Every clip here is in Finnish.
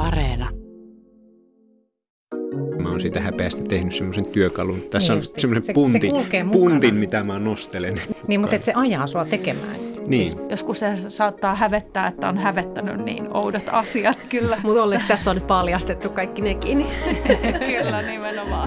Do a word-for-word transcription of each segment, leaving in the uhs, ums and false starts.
Areena. Mä oon siitä häpeästä tehnyt semmoisen työkalun. Tässä niin on semmoinen se, punti, se puntin, mitä mä nostelen. Niin, mutta et se ajaa sua tekemään. Niin. Siis joskus se saattaa hävettää, että on hävettänyt niin oudot asiat. Kyllä. Mutta onneksi tässä on nyt paljastettu kaikki nekin. Kyllä, nimenomaan.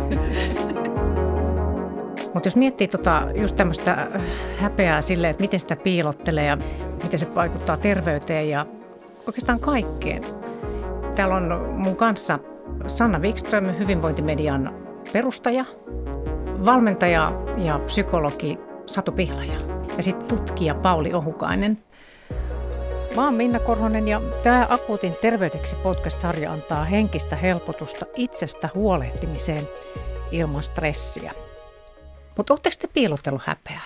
Mutta jos miettii tota, just tämmöistä häpeää silleen, että miten sitä piilottelee ja miten se vaikuttaa terveyteen ja oikeastaan kaikkeen. Täällä on mun kanssa Sanna Wikström, hyvinvointimedian perustaja, valmentaja ja psykologi Satu Pihlaja ja sitten tutkija Pauli Ohukainen. Mä oon Minna Korhonen ja tämä Akuutin terveydeksi podcast-sarja antaa henkistä helpotusta itsestä huolehtimiseen ilman stressiä. Mutta ootteko te piilotellut häpeää?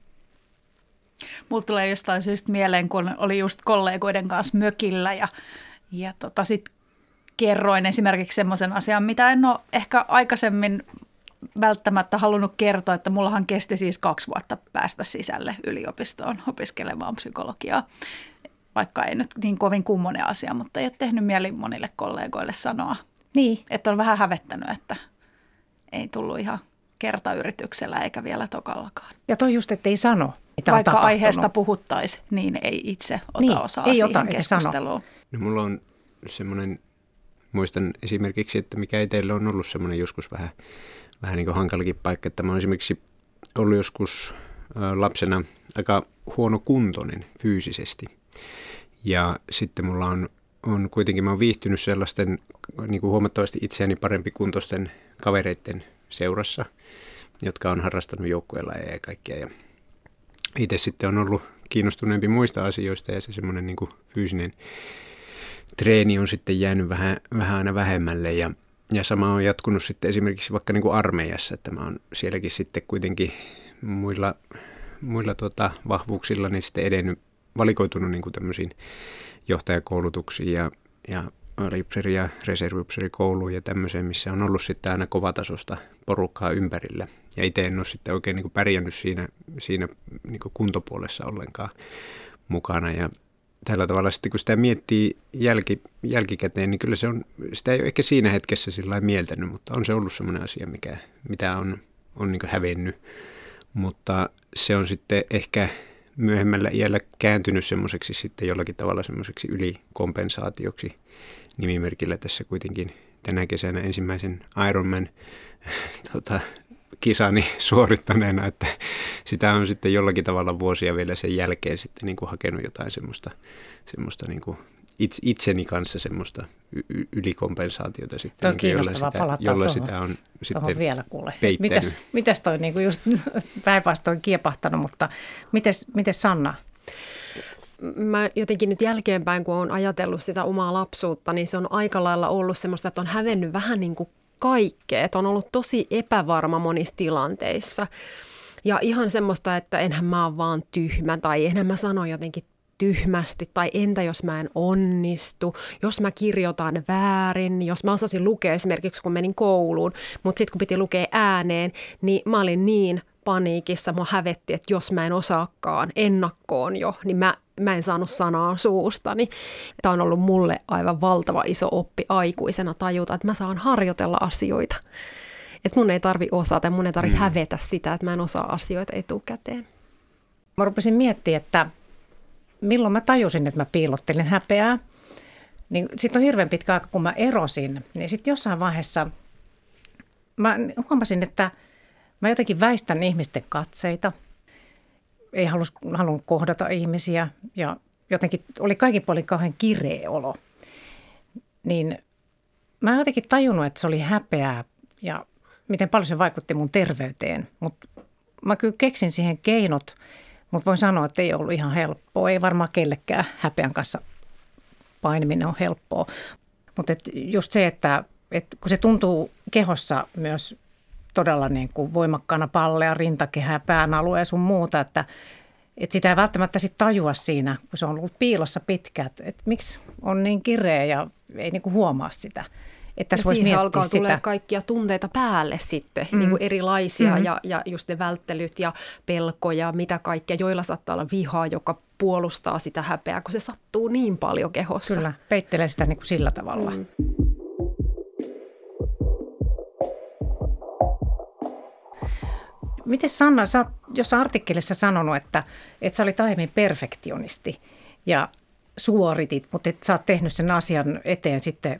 Mulla tulee jostain syystä mieleen, kun oli just kollegoiden kanssa mökillä ja, ja tota sit kerroin esimerkiksi semmoisen asian, mitä en ole ehkä aikaisemmin välttämättä halunnut kertoa, että mullahan kesti siis kaksi vuotta päästä sisälle yliopistoon opiskelemaan psykologiaa. Vaikka ei nyt niin kovin kummonen asia, mutta ei ole tehnyt mieli monille kollegoille sanoa. Niin. Että on vähän hävettänyt, että ei tullut ihan kertayrityksellä eikä vielä tokallakaan. Ja toi just, ettei sano, mitä Vaikka on aiheesta puhuttaisiin, niin ei itse ota niin, osaa ei siihen ota, keskusteluun. No mulla on semmoinen, muistan esimerkiksi, että mikä itsellä on ollut semmoinen joskus vähän, vähän niin kuin hankalakin paikka, että mä oon esimerkiksi ollut joskus lapsena aika huonokuntoinen fyysisesti. Ja sitten mulla on, on kuitenkin, mä oon viihtynyt sellaisten niin kuin huomattavasti itseäni parempi kuntoisten kavereiden seurassa, jotka on harrastanut joukkuelajeja ja kaikkea. Ja itse sitten on ollut kiinnostuneempi muista asioista ja se semmoinen niin kuin fyysinen treeni on sitten jäänyt vähän, vähän aina vähemmälle. Ja, ja sama on jatkunut sitten esimerkiksi vaikka niin kuin armeijassa, että mä oon sielläkin sitten kuitenkin muilla, muilla tuota, vahvuuksilla niin sitten edennyt, valikoitunut niin kuin tämmöisiin johtajakoulutuksiin ja, ja aliupseeri- ja reserviupseerikouluun ja tämmöiseen, missä on ollut sitten aina kovatasosta porukkaa ympärillä. Ja itse en ole sitten oikein niin kuin pärjännyt siinä, siinä niin kuin kuntopuolessa ollenkaan mukana. Ja tällä tavalla sitten kun sitä miettii jälki, jälkikäteen, niin kyllä se on, sitä ei ole ehkä siinä hetkessä sillä lailla mieltänyt, mutta on se ollut semmoinen asia, mikä, mitä on, on niin kuin hävennyt. Mutta se on sitten ehkä myöhemmällä iällä kääntynyt semmoiseksi sitten jollakin tavalla semmoiseksi ylikompensaatioksi nimimerkillä tässä kuitenkin tänä kesänä ensimmäisen Ironman tota, kisani suorittaneena, että sitä on sitten jollakin tavalla vuosia vielä sen jälkeen sitten niin kuin hakenut jotain semmoista, semmoista niin kuin itseni kanssa semmoista y- ylikompensaatiota sitten, niin kuin, jolla, sitä, jolla tuohon, sitä on sitten vielä kuule. peittänyt. Mites, mites toi niin kuin just päinvastoin kiepahtanut, mutta mites, mites Sanna? Mä jotenkin nyt jälkeenpäin, kun olen ajatellut sitä omaa lapsuutta, niin se on aika lailla ollut semmoista, että on hävennyt vähän niin kuin kaikkea. Että on ollut tosi epävarma monissa tilanteissa. Ja ihan semmoista, että enhän mä ole vaan tyhmä tai enhän mä sano jotenkin tyhmästi tai entä jos mä en onnistu, jos mä kirjoitan väärin, jos mä osasin lukea esimerkiksi kun menin kouluun, mutta sitten kun piti lukea ääneen, niin mä olin niin paniikissa, mua hävetti, että jos mä en osaakaan ennakkoon jo, niin mä, mä en saanut sanaa suustani. Tämä on ollut mulle aivan valtava iso oppi aikuisena tajuta, että mä saan harjoitella asioita. Että mun ei tarvi osata, mun ei tarvi mm. hävetä sitä, että mä en osaa asioita etukäteen. Mä rupesin miettimään, että milloin mä tajusin, että mä piilottelin häpeää. Niin sitten on hirveän pitkä aika, kun mä erosin. Niin sitten jossain vaiheessa mä huomasin, että mä jotenkin väistän ihmisten katseita. Ei halus, halunnut kohdata ihmisiä ja jotenkin oli kaikin puolin kauhean kireä olo. Niin mä en jotenkin tajunnut, että se oli häpeää ja miten paljon se vaikutti mun terveyteen. Mutta mä kyllä keksin siihen keinot, mutta voin sanoa, että ei ollut ihan helppoa. Ei varmaan kellekään häpeän kanssa painiminen on helppoa. Mutta just se, että, että kun se tuntuu kehossa myös todella niin kuin voimakkaana pallea, rintakehää, pään alue ja sun muuta, että, että sitä ei välttämättä sit tajua siinä, kun se on ollut piilossa pitkään, että, että miksi on niin kireä ja ei niin kuin huomaa sitä. Että ja siihen alkaa tulla kaikkia tunteita päälle sitten, mm. niin kuin erilaisia mm. ja, ja just ne välttelyt ja pelkoja, mitä kaikkea, joilla saattaa olla vihaa, joka puolustaa sitä häpeää, kun se sattuu niin paljon kehossa. Kyllä, peittelee sitä niin kuin sillä tavalla. Mm. Miten Sanna, sä oot jossain artikkelissa sanonut, että, että sä olit aiemmin perfektionisti ja suoritit, mutta et sä oot tehnyt sen asian eteen sitten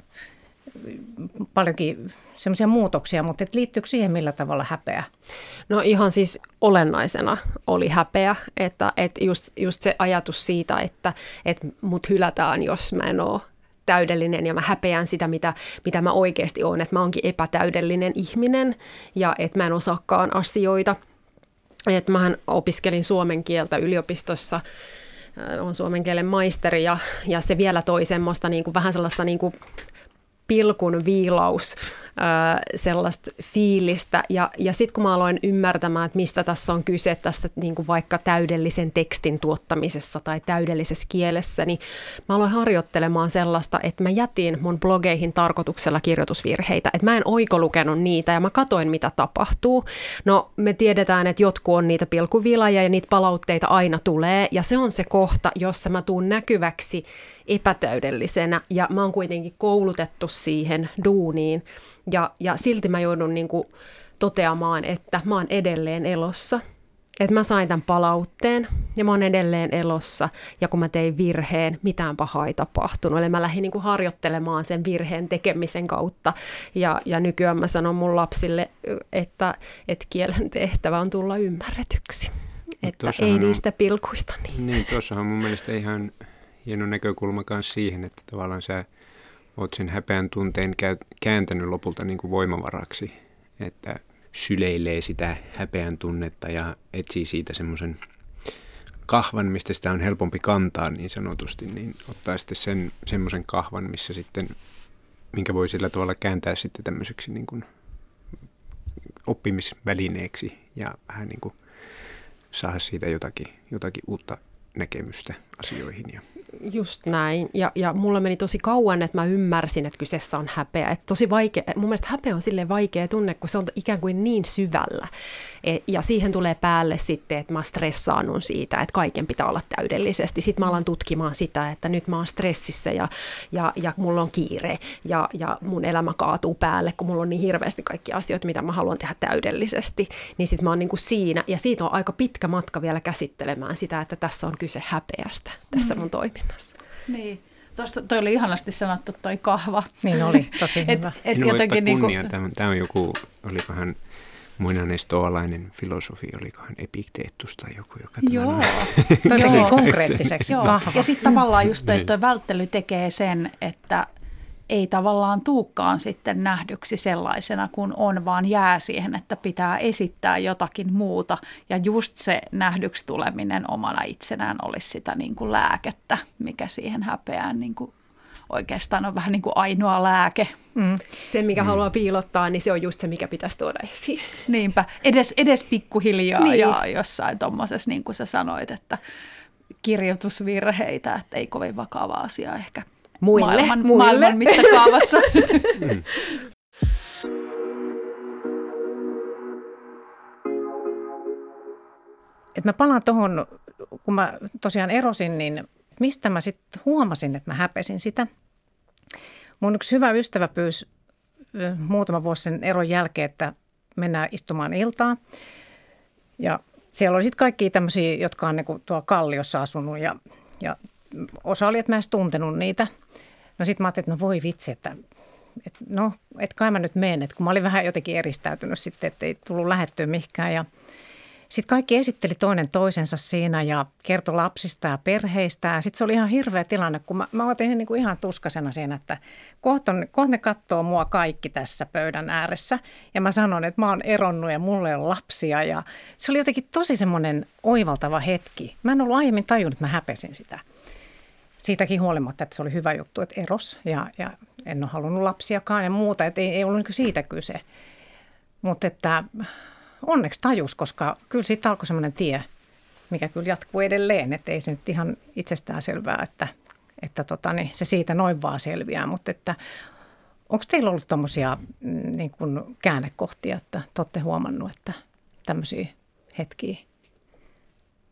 paljonkin semmoisia muutoksia, mutta et liittyykö siihen millä tavalla häpeä? No ihan siis olennaisena oli häpeä, että, että just, just se ajatus siitä, että, että mut hylätään, jos mä en ole täydellinen ja mä häpeän sitä, mitä, mitä mä oikeasti oon, että mä oonkin epätäydellinen ihminen ja että mä en osaakaan asioita. Että mähän opiskelin suomen kieltä yliopistossa, on suomen kielen maisteri ja, ja se vielä toi semmoista niin kuin, vähän sellaista niin kuin pilkun viilaus, ää, sellaista fiilistä. Ja, ja sitten kun mä aloin ymmärtämään, että mistä tässä on kyse, tästä niin kuin vaikka täydellisen tekstin tuottamisessa tai täydellisessä kielessä, niin mä aloin harjoittelemaan sellaista, että mä jätin mun blogeihin tarkoituksella kirjoitusvirheitä. Että mä en oikolukenut niitä ja mä katoin, mitä tapahtuu. No me tiedetään, että jotkut on niitä pilkuvilaja ja niitä palautteita aina tulee. Ja se on se kohta, jossa mä tuun näkyväksi epätäydellisenä ja mä oon kuitenkin koulutettu siihen duuniin ja, ja silti mä joudun niin kuin toteamaan, että mä oon edelleen elossa. Että mä sain tämän palautteen ja mä oon edelleen elossa ja kun mä tein virheen, mitään pahaa ei tapahtunut. Eli mä lähdin niin kuin harjoittelemaan sen virheen tekemisen kautta ja, ja nykyään mä sanon mun lapsille, että, että kielen tehtävä on tulla ymmärretyksi. Että ei niistä on pilkuista. Niin, niin tuossahan on mun mielestä ihan hieno näkökulma myös siihen, että tavallaan sä oot sen häpeän tunteen kääntänyt lopulta niin kuin voimavaraksi, että syleilee sitä häpeän tunnetta ja etsii siitä semmoisen kahvan, mistä sitä on helpompi kantaa niin sanotusti, niin ottaa sitten sen semmoisen kahvan, missä sitten, minkä voi sillä tavalla kääntää sitten tämmöiseksi niin kuin oppimisvälineeksi ja vähän niin kuin saada siitä jotakin, jotakin uutta näkemystä asioihin. Ja just näin. Ja, ja mulla meni tosi kauan, että mä ymmärsin, että kyseessä on häpeä. Että tosi vaikea, mun mielestä häpeä on silleen vaikea tunne, kun se on ikään kuin niin syvällä. Et, ja siihen tulee päälle sitten, että mä stressaannun siitä, että kaiken pitää olla täydellisesti. Sitten mä alan tutkimaan sitä, että nyt mä oon stressissä ja, ja, ja mulla on kiire ja, ja mun elämä kaatuu päälle, kun mulla on niin hirveästi kaikki asioita, mitä mä haluan tehdä täydellisesti. Niin sitten mä oon niin kuin siinä. Ja siitä on aika pitkä matka vielä käsittelemään sitä, että tässä on kyse häpeästä tässä mun toiminnassa. Niin. Tuosta, toi oli ihanasti sanottu toi kahva. Niin oli, tosi hyvä. Et, et jotenkin niin kuin tämä on joku, olikohan muinainen stoalainen filosofi, olikohan Epikteettus tai joku, joka Joo. Toi tosi konkreettiseksi kahva. Ja sitten tavallaan just toi, toi välttely tekee sen, että ei tavallaan tuukaan sitten nähdyksi sellaisena kuin on, vaan jää siihen, että pitää esittää jotakin muuta. Ja just se nähdyksi tuleminen omana itsenään olisi sitä niin kuin lääkettä, mikä siihen häpeään niin kuin oikeastaan on vähän niin kuin ainoa lääke. Mm. Se, mikä mm. haluaa piilottaa, niin se on just se, mikä pitäisi tuoda esiin. Niinpä, edes, edes pikkuhiljaa niin. Ja jossain tuommoisessa, niin kuin sä sanoit, että kirjoitusvirheitä, että ei kovin vakava asia ehkä. Muille, maailman, muille. maailman mittakaavassa. Mm. Et mä palaan tuohon, kun mä tosiaan erosin, niin mistä mä sitten huomasin, että mä häpesin sitä. Mun yksi hyvä ystävä pyysi muutama vuosi sen eron jälkeen, että mennään istumaan iltaa. Ja siellä oli sitten kaikki tämmöisiä, jotka on niinku tuolla Kalliossa asunut ja, ja osa oli, että mä en edes tuntenut niitä. No sitten mä ajattelin, että no voi vitsi, että et no, et kai mä nyt menen. Et kun mä olin vähän jotenkin eristäytynyt sitten, että ei tullut lähettyä mihinkään. Ja sitten kaikki esitteli toinen toisensa siinä ja kertoi lapsista ja perheistä. Ja sitten se oli ihan hirveä tilanne, kun mä, mä otin niin kuin ihan tuskasena siinä, että kohta, on, kohta ne katsoo mua kaikki tässä pöydän ääressä. Ja mä sanon, että mä oon eronnut ja mulla ei ole lapsia. Ja se oli jotenkin tosi semmoinen oivaltava hetki. Mä en ollut aiemmin tajunnut, että mä häpesin sitä. Siitäkin huolimatta, että se oli hyvä juttu, että eros ja, ja en ole halunnut lapsiakaan ja muuta, että ei, ei ollut niin siitä kyse. Mutta että onneksi tajus, koska kyllä siitä alkoi semmoinen tie, mikä kyllä jatkuu edelleen, että ei se nyt ihan itsestään selvää, että, että tota, niin se siitä noin vaan selviää, mutta että onko teillä ollut tommosia niin kuin käännekohtia, että te olette huomannut, että tämmöisiä hetkiä?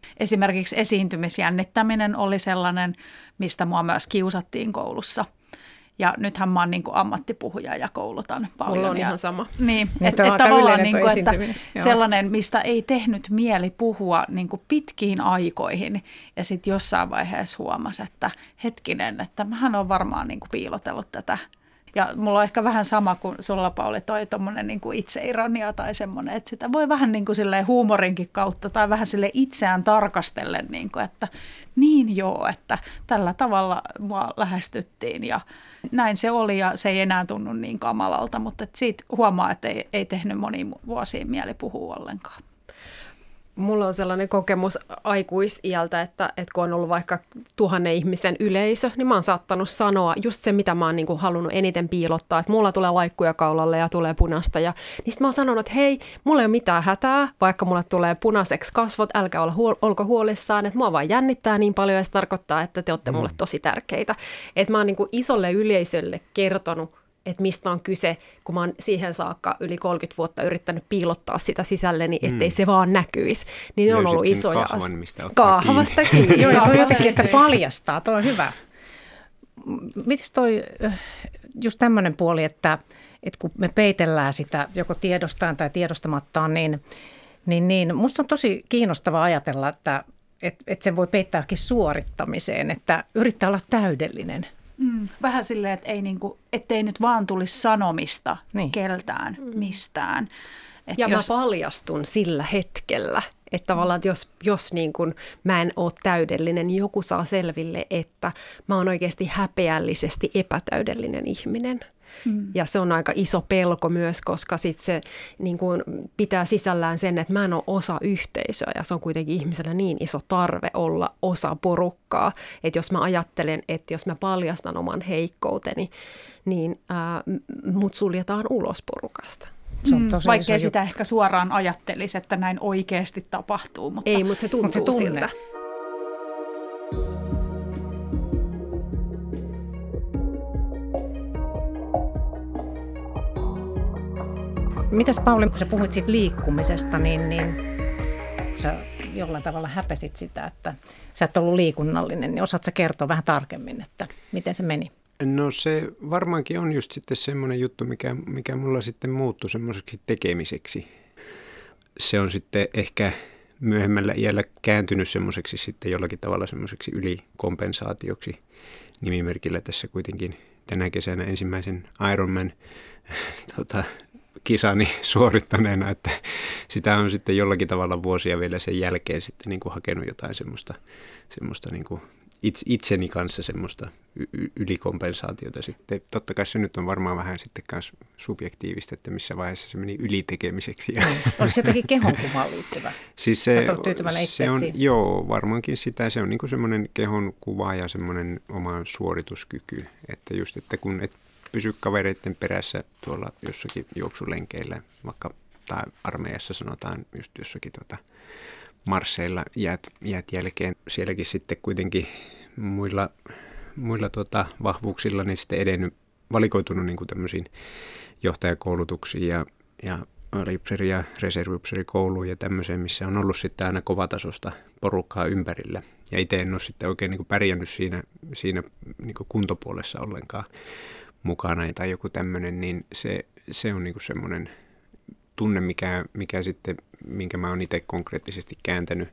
Esimerkiksi esiintymisjännittäminen oli sellainen, mistä mua myös kiusattiin koulussa. Ja nythän mä oon niin kuin ammattipuhuja ja koulutan paljon. Mulla on ja, ihan sama. Niin, Niin, että että et on aika tavallaan yleinen niin toi kuin, että esiintyminen. Joo. sellainen, mistä ei tehnyt mieli puhua niin kuin pitkiin aikoihin. Ja sitten jossain vaiheessa huomasi, että hetkinen, että mähän on varmaan niin kuin piilotellut tätä. Ja mulla on ehkä vähän sama kuin sulla, Pauli, toi tommonen niin kuin itseironia tai semmoinen, että sitä voi vähän niin kuin silleen huumorinkin kautta tai vähän sille itseään tarkastellen, niin kuin, että niin joo, että tällä tavalla mua lähestyttiin ja näin se oli ja se ei enää tunnu niin kamalalta, mutta et siitä huomaa, että ei, ei tehnyt moniin vuosiin mieli puhua ollenkaan. Mulla on sellainen kokemus aikuisiältä, että, että kun on ollut vaikka tuhannen ihmisen yleisö, niin mä oon saattanut sanoa just se, mitä mä oon niin kuin halunnut eniten piilottaa, että mulla tulee laikkuja kaulalle ja tulee punasta. Ja niin sit mä oon sanonut, että hei, mulla ei ole mitään hätää, vaikka mulla tulee punaiseksi kasvot, älkää olla huol- olko huolissaan, että mua vaan jännittää niin paljon ja se tarkoittaa, että te olette mulle tosi tärkeitä. Että mä oon niin kuin isolle yleisölle kertonut, että mistä on kyse, kun mä oon siihen saakka yli kolmekymmentä vuotta yrittänyt piilottaa sitä sisälleni, ettei mm. se vaan näkyisi. Niin ne on ollut isoja kahvan, mistä ottaa kahvasta kiinni. kiinni. Joo, ja toi jotenkin, että paljastaa, toi on hyvä. Mites toi just tämmöinen puoli, että, että kun me peitellään sitä joko tiedostaan tai tiedostamattaan, niin, niin, niin musta on tosi kiinnostavaa ajatella, että että että sen voi peittääkin suorittamiseen, että yrittää olla täydellinen. Mm, vähän silleen, että ei niinku, ettei nyt vaan tulisi sanomista niin. keltään mistään. Et ja jos... mä paljastun sillä hetkellä, että tavallaan että jos, jos niin kun mä en ole täydellinen, niin joku saa selville, että mä oon oikeasti häpeällisesti epätäydellinen ihminen. Mm. Ja se on aika iso pelko myös, koska sit se niin kun pitää sisällään sen, että mä en ole osa yhteisöä ja se on kuitenkin ihmisellä niin iso tarve olla osa porukkaa. Että jos mä ajattelen, että jos mä paljastan oman heikkouteni, niin ää, mut suljetaan ulos porukasta. Se on tosi Vaikkei sitä juttu. Ehkä suoraan ajattelisi, että näin oikeasti tapahtuu. Mutta... Ei, mutta se tuntuu Mut se tunne. siltä. Mitäs Pauli, kun sä puhuit siitä liikkumisesta, niin, niin sä jollain tavalla häpesit sitä, että sä et ollut liikunnallinen, niin osaatko sä kertoa vähän tarkemmin, että miten se meni? No se varmaankin on just sitten semmoinen juttu, mikä, mikä mulla sitten muuttui semmoiseksi tekemiseksi. Se on sitten ehkä myöhemmällä iällä kääntynyt semmoiseksi sitten jollakin tavalla semmoiseksi ylikompensaatioksi nimimerkillä tässä kuitenkin tänä kesänä ensimmäisen Ironman tota, kisani suorittaneena, että sitä on sitten jollakin tavalla vuosia vielä sen jälkeen sitten niin kuin hakenut jotain semmoista, semmoista niin kuin itseni kanssa semmoista y- ylikompensaatiota sitten. Totta kai se nyt on varmaan vähän sitten myös subjektiivista, että missä vaiheessa se meni ylitekemiseksi. Oliko se jotakin kehonkuvaan liittyvä? Siis se, se on, joo, varmaankin sitä. Se on niin kuin semmoinen kehonkuva ja semmoinen oma suorituskyky. Että just, että kun et pysy kavereiden perässä tuolla jossakin juoksulenkeillä, vaikka tai armeijassa sanotaan just jossakin tota, marsseilla jäät, jäät jälkeen. Sielläkin sitten kuitenkin muilla, muilla tota, vahvuuksilla niin sitten edennyt, valikoitunut niin kuin tämmöisiin johtajakoulutuksiin ja, ja aliupseeri- ja reserviupseerikouluun ja tämmöiseen, missä on ollut sitten aina kovatasosta porukkaa ympärillä. Ja itse en ole sitten oikein niin kuin pärjännyt siinä, siinä niin kuin kuntopuolessa ollenkaan mukana tai joku tämmöinen, niin se, se on niin kuin semmoinen tunne, mikä, mikä sitten, minkä mä oon itse konkreettisesti kääntänyt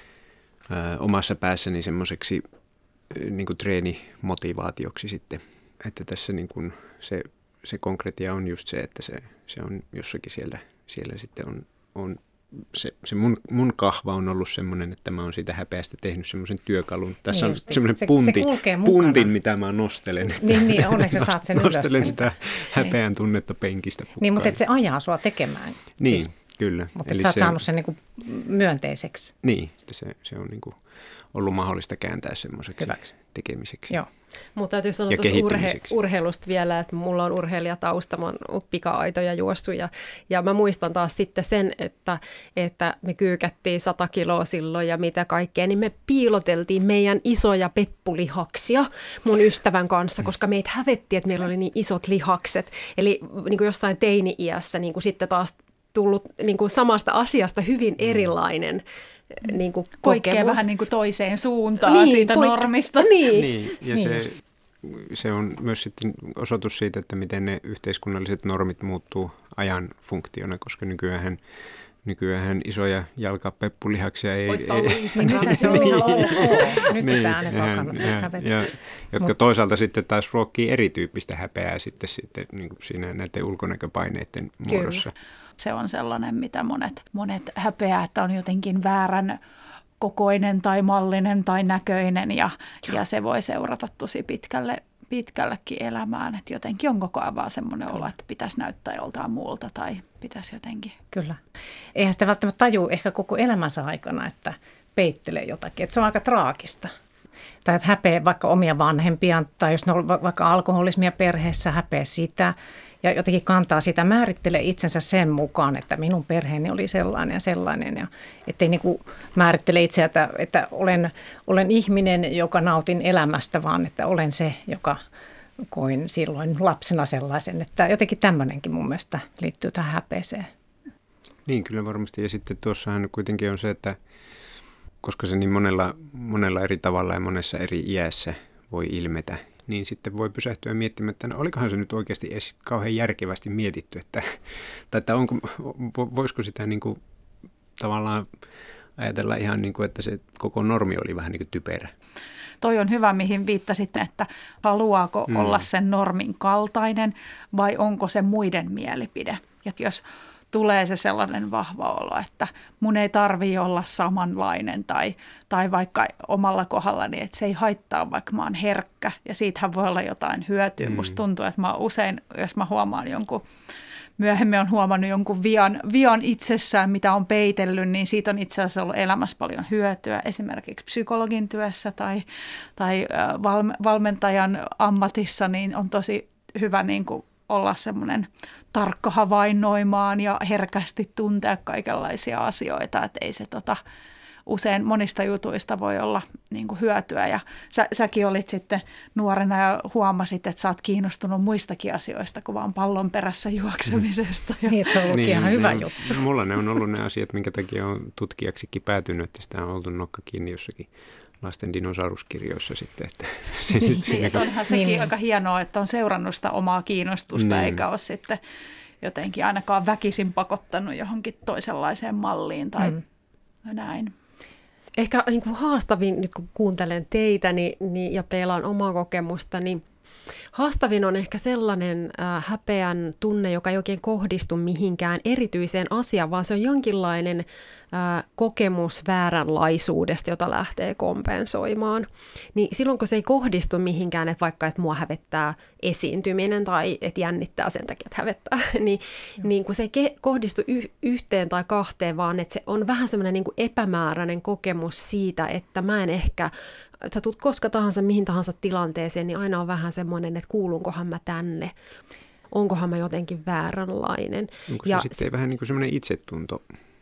ää, omassa päässäni semmoiseksi niin kuin treenimotivaatioksi sitten. Että tässä niin kuin se, se konkretia on just se, että se, se on jossakin siellä, siellä sitten on, on se, se mun, mun kahva on ollut semmoinen, että mä oon siitä häpeästä tehnyt semmoisen työkalun. Tässä niin on semmoinen se, punti, se puntin, mitä mä nostelen. Niin, niin onneksi sä saat sen ylös. Nostelen sitä häpeän tunnetta penkistä. Pukkaan. Niin, mutta et se ajaa sua tekemään. Niin, siis, kyllä. mutta et sä oot se, saanut sen niinku myönteiseksi. Niin, se, se on niinku ollut mahdollista kääntää semmoiseksi hyväksi tekemiseksi. Joo. Mutta täytyy sanoa tuosta urhe- urheilusta vielä, että mulla on urheilijatausta, mä oon pika-aitoja juossut ja, ja mä muistan taas sitten sen, että, että me kyykättiin sata kiloa silloin ja mitä kaikkea, niin me piiloteltiin meidän isoja peppulihaksia mun ystävän kanssa, koska meitä hävettiin, että meillä oli niin isot lihakset. Eli niin kuin jostain teini-iässä niin kuin sitten taas tullut niin kuin samasta asiasta hyvin erilainen niin kuin poikkeaa vähän niin kuin toiseen suuntaan niin, siitä poik- normista. Niin. Niin, ja Niin se, just. se on myös sitten osoitus siitä, että miten ne yhteiskunnalliset normit muuttuu ajan funktiona, koska nykyään Nykyään isoja jalkapeppulihaksia ei... Oispa ei ollut Instagramissa. Se on ihan ok. Nyt niin, sitä ainakaan ja, kannattaisi ja, hävetä. ja, jotka Mut- toisaalta sitten taas ruokkii erityyppistä häpeää sitten, sitten niin kuin siinä näiden ulkonäköpaineiden muodossa. Se on sellainen, mitä monet, monet häpeää, että on jotenkin väärän kokoinen tai mallinen tai näköinen ja, ja se voi seurata tosi pitkälle, pitkällekin elämään. Että jotenkin on koko ajan vaan semmoinen olo, että pitäisi näyttää joltain muulta tai pitäisi jotenkin. Kyllä. Eihän sitä välttämättä tajua ehkä koko elämänsä aikana, että peittelee jotakin. Että se on aika traagista. Tai että häpeä vaikka omia vanhempiaan, tai jos ne on vaikka alkoholismia perheessä, häpeä sitä. Ja jotenkin kantaa sitä, määrittelee itsensä sen mukaan, että minun perheeni oli sellainen ja sellainen. Ja ettei niin kuin määrittele itseä, että, että olen, olen ihminen, joka nautin elämästä, vaan että olen se, joka koin silloin lapsena sellaisen. Että jotenkin tämmöinenkin mun mielestä liittyy tähän häpeeseen. Niin, kyllä varmasti. Ja sitten tuossahan kuitenkin on se, että koska se niin monella, monella eri tavalla ja monessa eri iässä voi ilmetä, niin sitten voi pysähtyä miettimään, että no, olikohan se nyt oikeasti edes kauhean järkevästi mietitty, että, tai että onko, voisiko sitä niin kuin, tavallaan ajatella ihan niin kuin, että se koko normi oli vähän niin kuin typerä. Toi on hyvä, mihin viittasit, että haluaako mm. olla sen normin kaltainen vai onko se muiden mielipide. Että jos tulee se sellainen vahva olo, että mun ei tarvitse olla samanlainen tai, tai vaikka omalla kohdallani, että se ei haittaa, vaikka mä oon herkkä ja siitähän voi olla jotain hyötyä. Mm. Musta tuntuu, että mä usein, jos mä huomaan jonkun, myöhemmin on huomannut jonkun vian, vian itsessään, mitä on peitellyt, niin siitä on itse asiassa ollut elämässä paljon hyötyä, esimerkiksi psykologin työssä tai, tai valmentajan ammatissa, niin on tosi hyvä niin kuin olla semmoinen tarkka havainnoimaan ja herkästi tuntea kaikenlaisia asioita, että ei se tota, usein monista jutuista voi olla niin kuin hyötyä. Ja sä, säkin olit sitten nuorena ja huomasit, että sä oot kiinnostunut muistakin asioista kuin vaan pallon perässä juoksemisesta. Ja Niin, että se on ollutkin niin, ihan hyvä niin, juttu. Mulla ne on ollut ne asiat, minkä takia on tutkijaksikin päätynyt, että sitä on oltu nokka kiinni jossakin lasten dinosauruskirjoissa sitten. Että se, niin, siinä, että onhan sekin niin. aika hienoa, että on seurannut sitä omaa kiinnostusta, niin. eikä ole sitten jotenkin ainakaan väkisin pakottanut johonkin toisenlaiseen malliin tai mm. näin. Ehkä niin kuin haastavin, nyt kun kuuntelen teitä niin, niin, ja peilaan omaa kokemusta, niin haastavin on ehkä sellainen äh, häpeän tunne, joka ei oikein kohdistu mihinkään erityiseen asiaan, vaan se on jonkinlainen äh, kokemus vääränlaisuudesta, jota lähtee kompensoimaan. Niin silloin, kun se ei kohdistu mihinkään, että vaikka että mua hävettää esiintyminen tai että jännittää sen takia, että hävettää, niin, niin kun se ei ke- kohdistu y- yhteen tai kahteen, vaan että se on vähän semmoinen niin kuin epämääräinen kokemus siitä, että mä en ehkä sä tulet koska tahansa, mihin tahansa tilanteeseen, niin aina on vähän semmoinen, että kuulunkohan mä tänne, onkohan mä jotenkin vääränlainen. Onko se ja sitten s- vähän niin kuin semmoinen itsetunto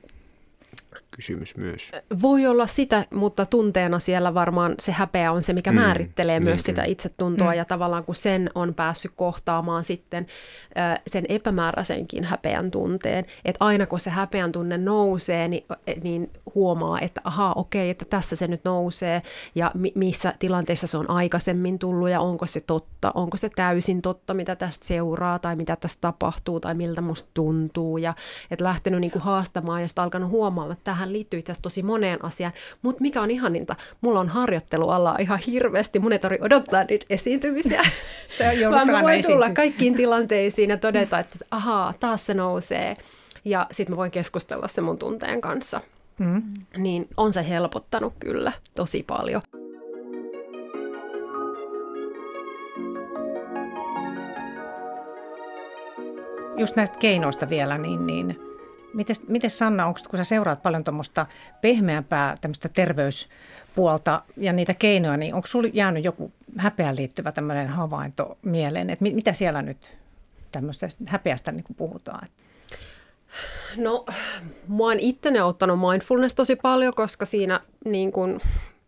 kysymys myös? Voi olla sitä, mutta tunteena siellä varmaan se häpeä on se, mikä mm, määrittelee myös niin, sitä itsetuntoa, mm. ja tavallaan kun sen on päässyt kohtaamaan sitten äh, sen epämääräisenkin häpeän tunteen, että aina kun se häpeän tunne nousee, niin, niin huomaa, että ahaa, okei, että tässä se nyt nousee, ja mi- missä tilanteissa se on aikaisemmin tullut, ja onko se totta, onko se täysin totta, mitä tästä seuraa, tai mitä tästä tapahtuu, tai miltä musta tuntuu, ja että lähtenyt niinku haastamaan, ja sitten alkanut huomaamaan, että tähän liittyy itse asiassa tosi moneen asiaan, mutta mikä on ihaninta, mulla on harjoittelualaa ihan hirveästi, mun ei tarvitse odottaa nyt esiintymisiä, Se on vaan mä voin tulla esiintyä. kaikkiin tilanteisiin ja todeta, että ahaa, taas se nousee, ja sitten mä voin keskustella se mun tunteen kanssa. Mm. Niin on se helpottanut kyllä tosi paljon. Just näistä keinoista vielä, niin, niin miten Sanna, onko, kun sä seuraat paljon tuommoista pehmeämpää tämmöistä terveyspuolta ja niitä keinoja, niin onko sulla jäänyt joku häpeään liittyvä tämmöinen havainto mieleen, että mit, mitä siellä nyt tämmöistä häpeästä niin kuin puhutaan? No, mä oon itteni ottanut mindfulness tosi paljon, koska siinä niin kun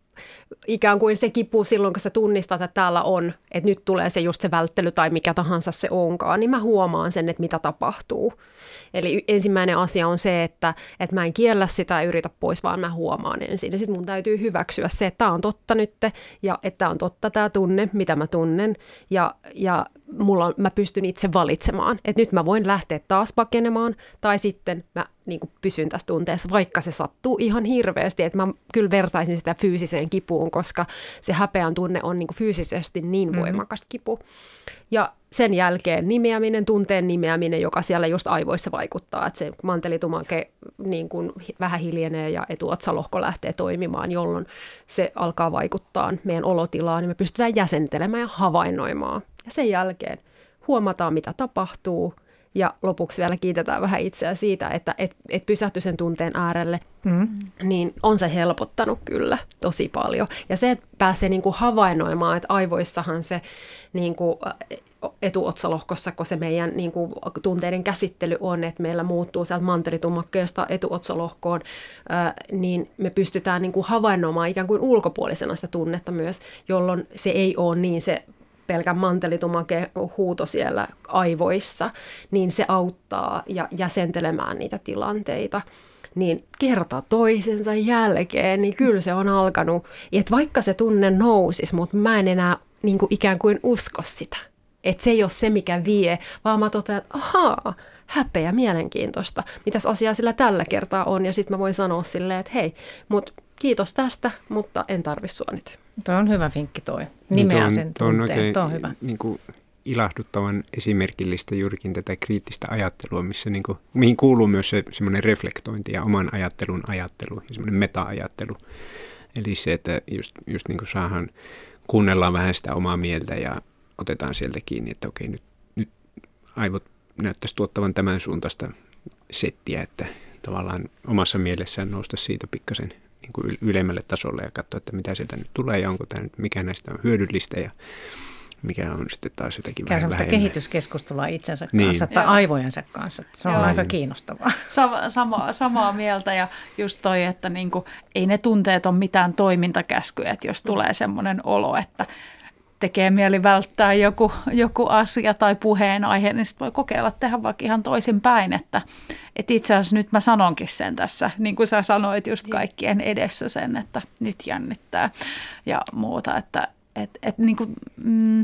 ikään kuin se kipu silloin, kun sä tunnistat, että täällä on, että nyt tulee se just se välttely tai mikä tahansa se onkaan, niin mä huomaan sen, että mitä tapahtuu. Eli ensimmäinen asia on se, että, että mä en kiellä sitä ja yritä pois, vaan mä huomaan ensin. Ja sitten mun täytyy hyväksyä se, että tämä on totta nyt ja että tämä on totta tämä tunne, mitä mä tunnen. Ja, ja mulla on, mä pystyn itse valitsemaan, että nyt mä voin lähteä taas pakenemaan tai sitten mä niin kuin pysyn tässä tunteessa, vaikka se sattuu ihan hirveästi. Että mä kyllä vertaisin sitä fyysiseen kipuun, koska se häpeän tunne on niin kuin fyysisesti niin voimakas kipu. Ja sen jälkeen nimeäminen, tunteen nimeäminen, joka siellä just aivoissa vaikuttaa, että se mantelitumake niin kuin vähän hiljenee ja etuotsalohko lähtee toimimaan, jolloin se alkaa vaikuttaa meidän olotilaan, niin me pystytään jäsentelemään ja havainnoimaan. Ja sen jälkeen huomataan, mitä tapahtuu, ja lopuksi vielä kiitetään vähän itseä siitä, että et, et pysähty sen tunteen äärelle, mm. niin on se helpottanut kyllä tosi paljon. Ja se, että pääsee niin kuin havainnoimaan, että aivoissahan se niin kuin etuotsalohkossa, kun se meidän niin kuin, tunteiden käsittely on, että meillä muuttuu sieltä mantelitumakkeesta etuotsalohkoon, ää, niin me pystytään niin kuin havainnoimaan ikään kuin ulkopuolisena sitä tunnetta myös, jolloin se ei ole niin se pelkän mantelitumake huuto siellä aivoissa, niin se auttaa ja jäsentelemään niitä tilanteita. Niin kerta toisensa jälkeen, niin kyllä se on alkanut, että vaikka se tunne nousisi, mutta mä en enää niin kuin ikään kuin usko sitä. Että se ei ole se, mikä vie, vaan mä totean, että ahaa, häpeä, mielenkiintoista. Mitäs asiaa sillä tällä kertaa on? Ja sitten mä voin sanoa silleen, että hei, mut kiitos tästä, mutta en tarvi sua nyt. Tuo on hyvä vinkki toi. Nimeä niin sen tuo on, tunteen. Tuo on hyvä. Niin kuin ilahduttavan esimerkillistä juurikin tätä kriittistä ajattelua, missä niin kuin, mihin kuuluu myös se semmoinen reflektointi ja oman ajattelun ajattelu ja semmoinen meta-ajattelu. Eli se, että just, just niin kuin saadaan, kuunnellaan vähän sitä omaa mieltä ja otetaan sieltä kiinni, että okei, nyt, nyt aivot näyttäisi tuottavan tämän suuntaista settiä, että tavallaan omassa mielessään nousta siitä pikkasen niin kuin ylemmälle tasolle ja katsoa, että mitä sieltä nyt tulee ja onko tämä nyt, mikä näistä on hyödyllistä ja mikä on sitten taas jotakin Käy vähän vähemmän. kehityskeskustelua itsensä niin. kanssa tai aivojensa kanssa. Se on Joo. aika kiinnostavaa. Sama, sama, samaa mieltä ja just toi, että niinku, ei ne tunteet ole mitään toimintakäskyjä, että jos tulee semmoinen olo, että tekee mieli välttää joku, joku asia tai puheenaihe, niin sitten voi kokeilla tehdä vaikka ihan toisinpäin, että, että itse asiassa nyt mä sanonkin sen tässä, niin kuin sä sanoit just kaikkien edessä sen, että nyt jännittää ja muuta, että et, et, niin kuin, mm,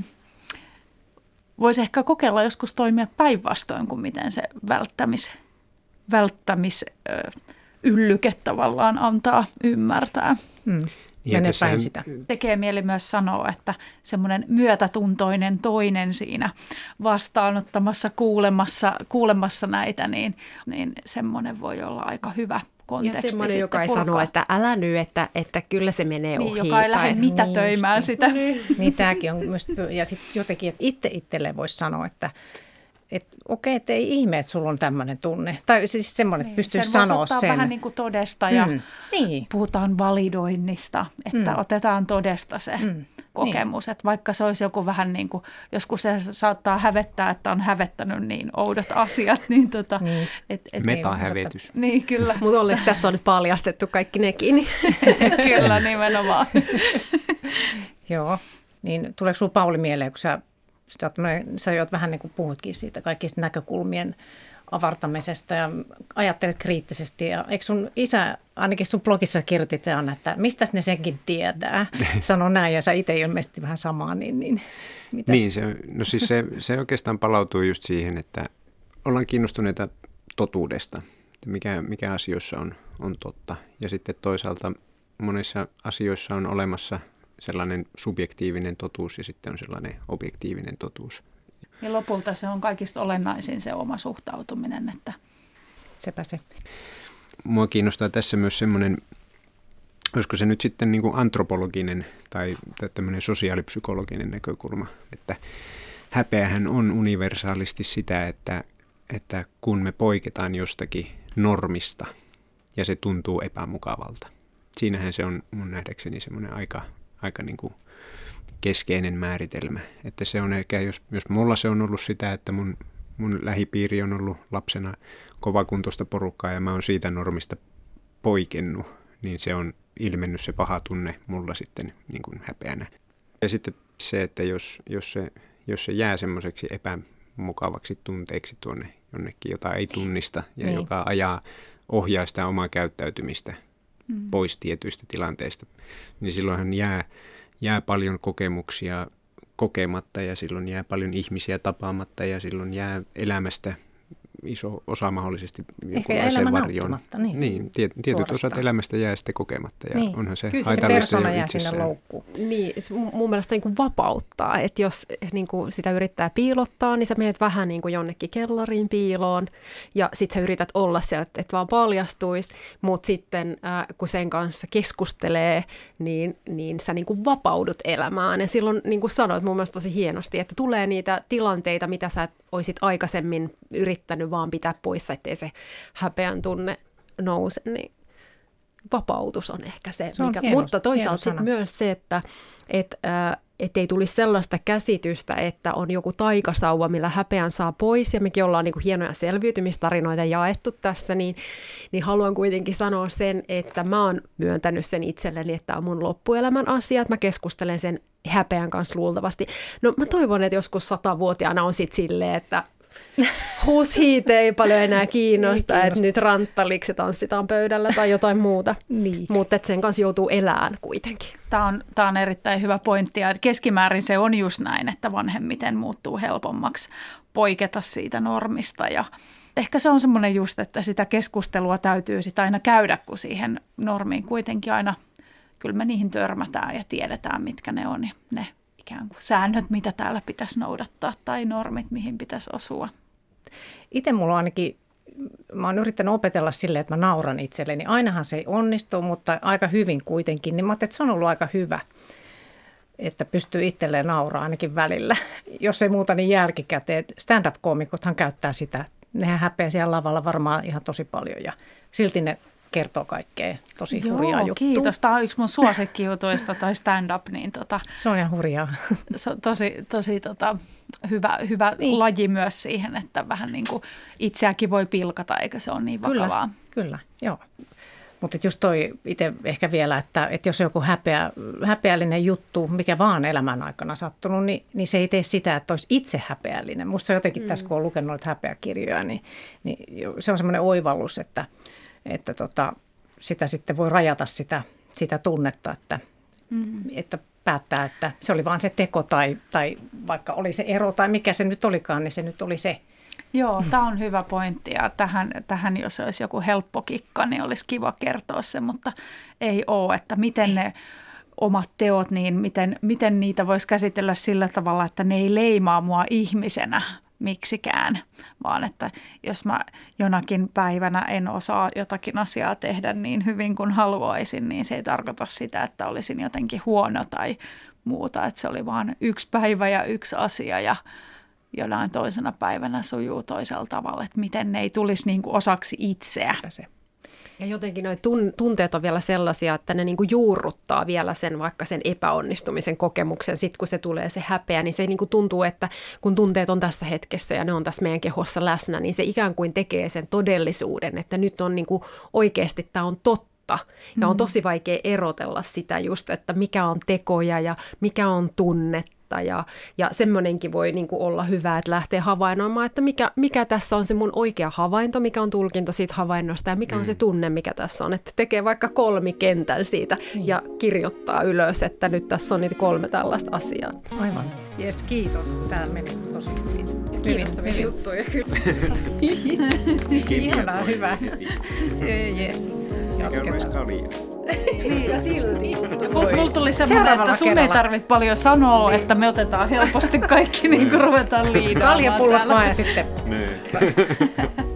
voisi ehkä kokeilla joskus toimia päinvastoin kuin miten se välttämis, välttämis ö, yllyke tavallaan antaa ymmärtää. Hmm. Mene päin sitä. Tekee mieli myös sanoa, että semmoinen myötätuntoinen toinen siinä vastaanottamassa, kuulemassa, kuulemassa näitä, niin, niin semmoinen voi olla aika hyvä konteksti. Ja semmoinen, joka ei sano, että älä nyt, että, että kyllä se menee niin, ohi. Joka ei lähde mitätöimään niin, sitä. Niin tämäkin on myös, ja sitten jotenkin, että itse itselleen voisi sanoa, että että okei, että ei ihme, että sulla on tämmöinen tunne. Tai siis semmoinen, että pystyy sen sanoa sen. vähän niin kuin todesta ja mm. niin. puhutaan validoinnista, että mm. otetaan todesta se mm. kokemus. Niin. Että vaikka se olisi joku vähän niin kuin, joskus se saattaa hävettää, että on hävettänyt niin oudot asiat. Niin tota, niin. et, et, Metahävetys. Niin, kyllä. Mutta onneksi tässä on nyt paljastettu kaikki nekin. Kyllä, nimenomaan. Joo, niin tuleeko sinulla Pauli mieleen, kun sä Sä oot, sä oot vähän niin kuin puhutkin siitä kaikista näkökulmien avartamisesta ja ajattelet kriittisesti. Ja eikö sun isä, ainakin sun blogissa kirjoitit sen, että mistäs ne senkin tietää? Sano näin ja sä itse ilmeisesti vähän samaa, niin, niin mitäs? Niin, se, no siis se, se oikeastaan palautuu just siihen, että ollaan kiinnostuneita totuudesta, että mikä, mikä asioissa on, on totta. Ja sitten toisaalta monissa asioissa on olemassa sellainen subjektiivinen totuus ja sitten on sellainen objektiivinen totuus. Ja lopulta se on kaikista olennaisin se oma suhtautuminen. Että Sepä se. Mua kiinnostaa tässä myös semmoinen, olisiko se nyt sitten niin kuin antropologinen tai tämmöinen sosiaalipsykologinen näkökulma, että häpeähän on universaalisti sitä, että, että kun me poiketaan jostakin normista ja se tuntuu epämukavalta. Siinähän se on mun nähdäkseni semmoinen aika aika niin kuin keskeinen määritelmä. Että se on ehkä, jos, jos mulla se on ollut sitä, että mun, mun lähipiiri on ollut lapsena kovakuntoista porukkaa ja mä oon siitä normista poikennut, niin se on ilmennyt se paha tunne mulla sitten niin kuin häpeänä. Ja sitten se, että jos, jos, se, jos se jää semmoiseksi epämukavaksi tunteeksi tuonne jonnekin, jota ei tunnista ja niin. joka ajaa, ohjaa sitä omaa käyttäytymistä mm. pois tietyistä tilanteista, niin silloinhan jää, jää paljon kokemuksia kokematta ja silloin jää paljon ihmisiä tapaamatta ja silloin jää elämästä iso osa mahdollisesti jonkunlaiseen varjoon. Niin, niin tiet, tietyt osat elämästä jää sitten kokematta ja niin. onhan se Kyllä haitallista se persona jo jää itsessään. sinne loukkuun. Niin, mun mielestä niin kuin vapauttaa, että jos niin kuin sitä yrittää piilottaa, niin sä menet vähän niin kuin jonnekin kellariin piiloon ja sit sä yrität olla siellä, että et vaan paljastuisi, mutta sitten äh, kun sen kanssa keskustelee, niin, niin sä niin kuin vapaudut elämään. Ja silloin niin kuin sanoit mun mielestä tosi hienosti, että tulee niitä tilanteita, mitä sä olisit aikaisemmin yrittänyt vaan pitää poissa, ettei se häpeän tunne nouse, niin vapautus on ehkä se, se on mikä, hieno, mutta toisaalta sit myös se, että et, äh, et ei tulisi sellaista käsitystä, että on joku taikasauva, millä häpeän saa pois, ja mekin ollaan niinku hienoja selviytymistarinoita jaettu tässä, niin, niin haluan kuitenkin sanoa sen, että mä oon myöntänyt sen itselleni, että tämä on mun loppuelämän asia, että mä keskustelen sen häpeän kanssa luultavasti. No mä toivon, että joskus satavuotiaana on sit silleen, että huushiite ei paljon enää kiinnosta, että nyt ranttaliksi tanssitaan pöydällä tai jotain muuta. Niin. Mutta sen kanssa joutuu elämään kuitenkin. Tämä on, tämä on erittäin hyvä pointti ja keskimäärin se on just näin, että vanhemmiten muuttuu helpommaksi poiketa siitä normista ja ehkä se on semmoinen just, että sitä keskustelua täytyy sitä aina käydä, kun siihen normiin kuitenkin aina, kyllä me niihin törmätään ja tiedetään, mitkä ne on, ne ikään kuin säännöt, mitä täällä pitäisi noudattaa tai normit, mihin pitäisi osua. Itse mulla on ainakin, mä oon yrittänyt opetella silleen, että mä nauran itselleni. Ainahan se ei onnistu, mutta aika hyvin kuitenkin. Niin mä ajattelin, että se on ollut aika hyvä, että pystyy itselleen nauraa ainakin välillä. Jos ei muuta, niin jälkikäteen. Stand-up-koomikothan käyttää sitä. Nehän häpeää siellä lavalla varmaan ihan tosi paljon ja silti ne kertoo kaikkea tosi Joo, hurjaa juttua. Kiitos. Tämä on yksi mun suosikkijutuista tai stand-up. Niin tota, se on ihan hurjaa. Se on tosi, tosi tota, hyvä, hyvä niin. laji myös siihen, että vähän niin kuin itseäkin voi pilkata, eikä se ole niin vakavaa. Kyllä, kyllä joo. Mutta just toi itse ehkä vielä, että, että jos on joku häpeä, häpeällinen juttu, mikä vaan elämän aikana sattunut, niin, niin se ei tee sitä, että olisi itse häpeällinen. Musta se jotenkin mm. tässä, kun on lukenut noita häpeäkirjoja, niin, niin se on semmoinen oivallus, että että tota, sitä sitten voi rajata sitä, sitä tunnetta, että, mm. että päättää, että se oli vaan se teko tai, tai vaikka oli se ero tai mikä se nyt olikaan, niin se nyt oli se. Joo, tämä on hyvä pointti ja tähän, tähän jos olisi joku helppo kikka, niin olisi kiva kertoa se, mutta ei ole, että miten ne omat teot, niin miten, miten niitä voisi käsitellä sillä tavalla, että ne ei leimaa mua ihmisenä miksikään, vaan että jos mä jonakin päivänä en osaa jotakin asiaa tehdä niin hyvin kuin haluaisin, niin se ei tarkoita sitä, että olisin jotenkin huono tai muuta, että se oli vaan yksi päivä ja yksi asia ja jonain toisena päivänä sujuu toisella tavalla, että miten ne ei tulisi niin kuin osaksi itseä. Ja jotenkin nuo tunteet on vielä sellaisia, että ne niinku juurruttaa vielä sen vaikka sen epäonnistumisen kokemuksen. Sitten kun se tulee se häpeä, niin se niinku tuntuu, että kun tunteet on tässä hetkessä ja ne on tässä meidän kehossa läsnä, niin se ikään kuin tekee sen todellisuuden, että nyt on niinku oikeasti tämä on totta. Ja on tosi vaikea erotella sitä just, että mikä on tekoja ja mikä on tunnetta. Ja, ja semmoinenkin voi niin kuin olla hyvä, että lähtee havainnoimaan, että mikä, mikä tässä on se mun oikea havainto, mikä on tulkinta siitä havainnosta ja mikä mm. on se tunne, mikä tässä on. Että tekee vaikka kolmikentän siitä mm. ja kirjoittaa ylös, että nyt tässä on niitä kolme tällaista asiaa. Aivan. Jes, kiitos. Tämä meni tosi hyvin. Hyvistäviä juttuja kyllä. Ihanaa, hyvä. Jes. Jatketaan. Niin, ja silti. Mulla tuli semmoinen, että sun ei tarvitse paljon sanoa, niin. Että me otetaan helposti kaikki, niin kuin ruvetaan liidaamaan. Kaljapullot vaan ja sitten. Niin.